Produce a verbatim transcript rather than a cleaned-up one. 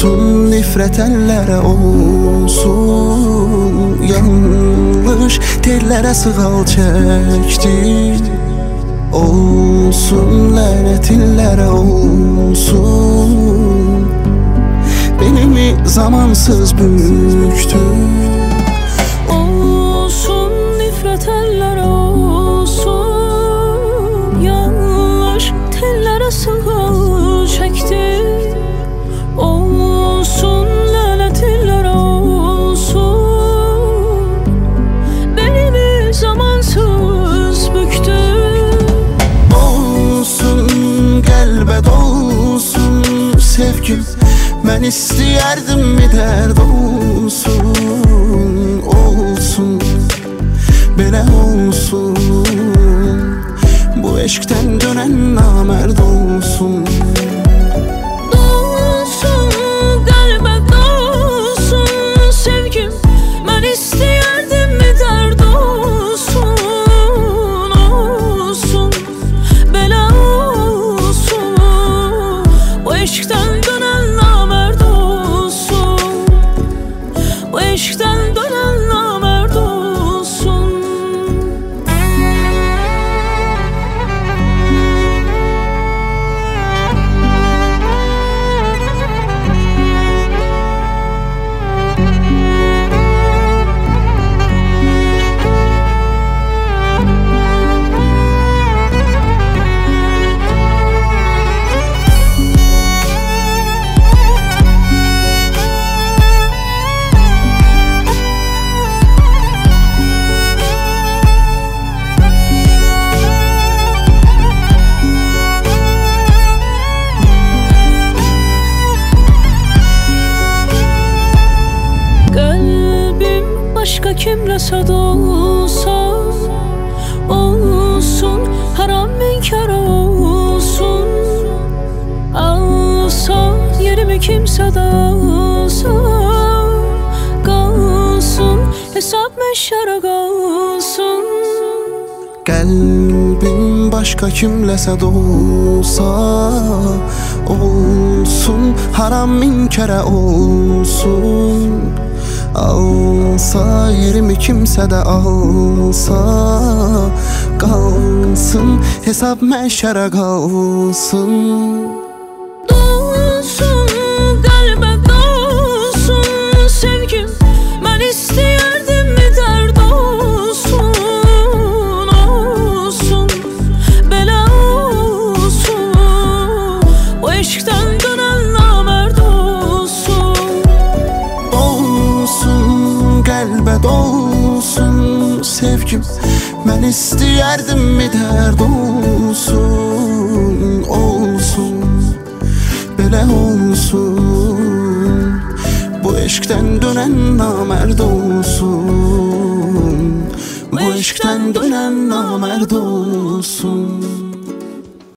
olsun, nifrət əllərə olsun. Yanlış tellərə sığal çəkdim, olsun lənət illərə olsun. Benimi zamansız büktü. Olsun nifrət əllərə olsun, yanlış tellərə sığal çəkdim, olsun lənət illərə olsun. Benimi zamansız büktü. Olsun qəlbə dolsun sevgim, mən istəyərdim mi dərd olsun. Olsun, belə olsun, bu eşqdən dönən namərd olsun. Dolsun qəlbə dolsun sevgim, mən istəyərdim mi dərd olsun. Olsun, belə olsun, bu eşqdən dönən namərd olsun. Bu eşqdən dönən namərd olsun. Başka kimləsə də olsa, olsun, haram inkar olsun. Alsa yerimi kimsə də alsa, qalsın, hesab məşşərə qalsın. Qəlbim başqa kimləsə də olsa, olsun, haram inkara olsun. Alsa yerimi kimsə də alsa, qalsın, hesab məşşərə qalsın. Dolsun qəlbə dolsun sevgim, mən istəyərdim mi dərd olsun. Olsun, belə olsun, bu eşqdən dönən namərd olsun. Dolsun qəlbə dolsun sevgim, mən istəyərdim mi dərd olsun. Olsun, belə olsun, bu eşqdən dönən namərd olsun. Bu eşqdən dönən namərd olsun.